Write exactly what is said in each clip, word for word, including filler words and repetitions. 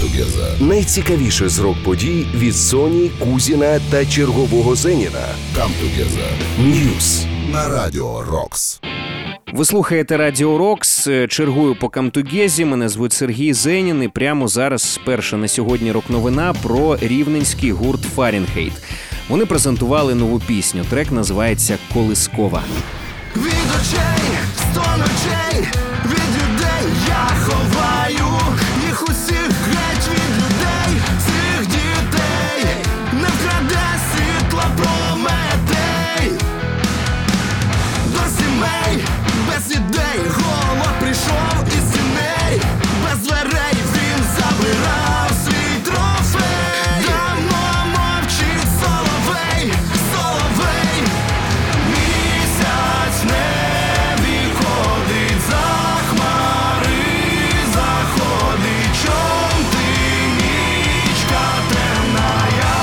Together. Найцікавіше з рок-подій від Соні, Кузіна та чергового Зеніна. Come Together. News на Радіо Рокс. Ви слухаєте Радіо Рокс. Чергую по Камтугезі. Мене звуть Сергій Зенін. І прямо зараз перша на сьогодні рок-новина про рівненський гурт Фаренхейт. Вони презентували нову пісню. Трек називається «Колискова». Від очей, сто ночей, від людей я ховаю їх усіх геть від людей, цих дітей, не вкраде світла Прометей. До сімей, без ідей, голод прийшов із сіней, без дверей він забирав свій трофей. Давно мовчить соловей, соловей, місяць не виходить за хмари, заходить, чом ти, нічка темная,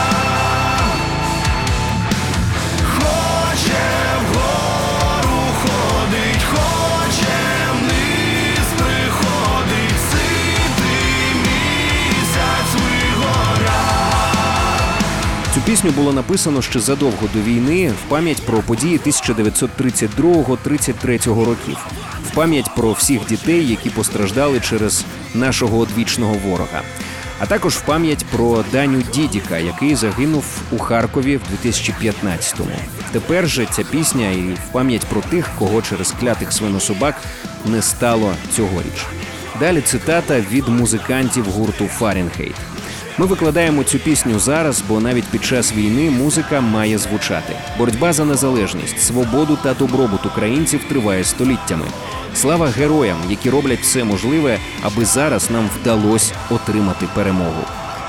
хоче вгору ходить, хоче вниз приходить, ситий місяць вигоря. Цю пісню було написано ще задовго до війни в пам'ять про події тисяча дев'ятсот тридцять другого - тридцять третього років, в пам'ять про всіх дітей, які постраждали через нашого одвічного ворога. А також в пам'ять про Даню Дідіка, який загинув у Харкові в дві тисячі п'ятнадцятому. Тепер же ця пісня і в пам'ять про тих, кого через клятих свинособак не стало цьогоріч. Далі цитата від музикантів гурту Фаренхейт. Ми викладаємо цю пісню зараз, бо навіть під час війни музика має звучати. Боротьба за незалежність, свободу та добробут українців триває століттями. Слава героям, які роблять все можливе, аби зараз нам вдалося отримати перемогу.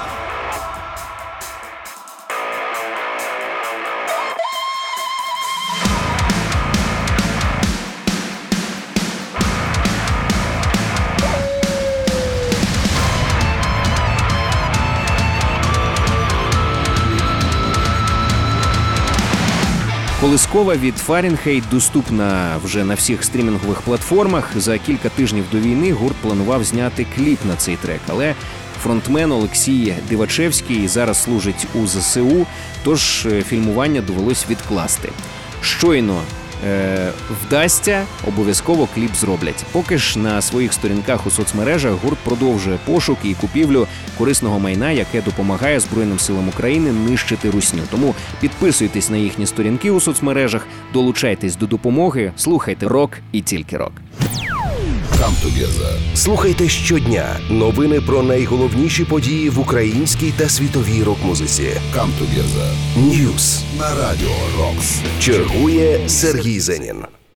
«Колискова» від Фаренхейт доступна вже на всіх стрімінгових платформах. За кілька тижнів до війни гурт планував зняти кліп на цей трек, але фронтмен Олексій Дивачевський зараз служить у зе се у, тож фільмування довелось відкласти. Щойно е- вдасться, обов'язково кліп зроблять. Поки ж на своїх сторінках у соцмережах гурт продовжує пошук і купівлю корисного майна, яке допомагає Збройним силам України нищити русню. Тому підписуйтесь на їхні сторінки у соцмережах, долучайтесь до допомоги, слухайте рок і тільки рок. Come Together. Слухайте щодня новини про найголовніші події в українській та світовій рок-музиці. Come Together. News на Радіо Рокс. Чергує Сергій Зенін.